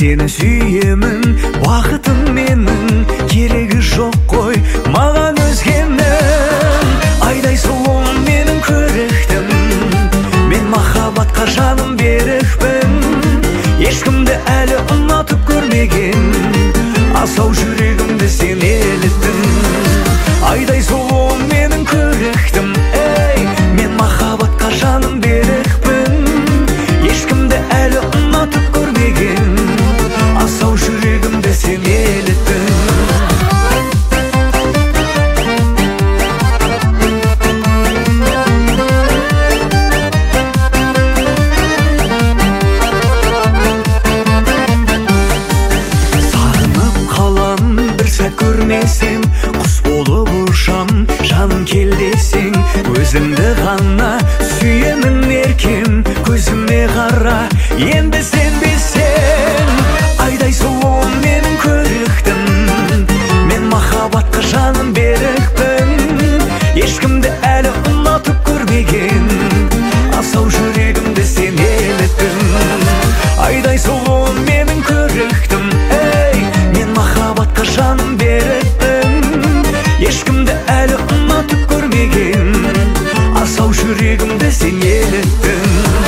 сені сүйемін, уақытым менің, керегі жоқ қой маған өзгенің. Айдай сұлуым менің көріктім, мен махаббатқа жаным берікпін, ешкімді әлі ұнатып көрмеген, асау жүрегімді сен еліттің. Айдай сұлуым менің көріктім, мен махаббатқа жаным берікпін, ешкімді әлі ұнатып көрмеген, асау жүрегімді сен еліттің. Сағынып қалам бір сәт көрмесем, құс болып ұшам, жаным кел десең, өзімді ғана сүйемін еркем, көзіме қара, енді сенбесең. Айдай сұлуым менің көріктім, мен махаббатқа жаным берікпін, ешкімді әлі ұнатып көрмеген, асау жүрегімді сен еліттің. Айдай сұлуым менің көріктім, мен махаббатқа жаным берікпін, ешкімді әлі ұнатып көрмеген, асау жүрегімді сен еліттің.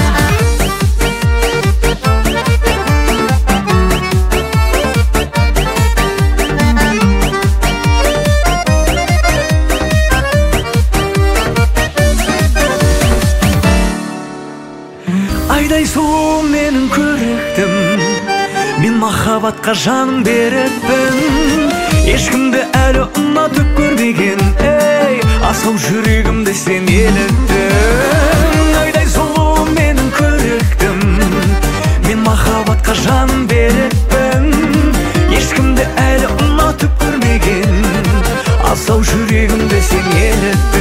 Айдай сұлуым менің көріктім, мен махаббатқа жаным берікпін, ешкімді әлі ұнатып көрмеген, асау жүрегімді сен еліттің. Айдай сұлуым менің көріктім, мен махаббатқа жаным берікпін, ешкімді әлі ұнатып көрмеген, асау жүрегімді сен еліттің.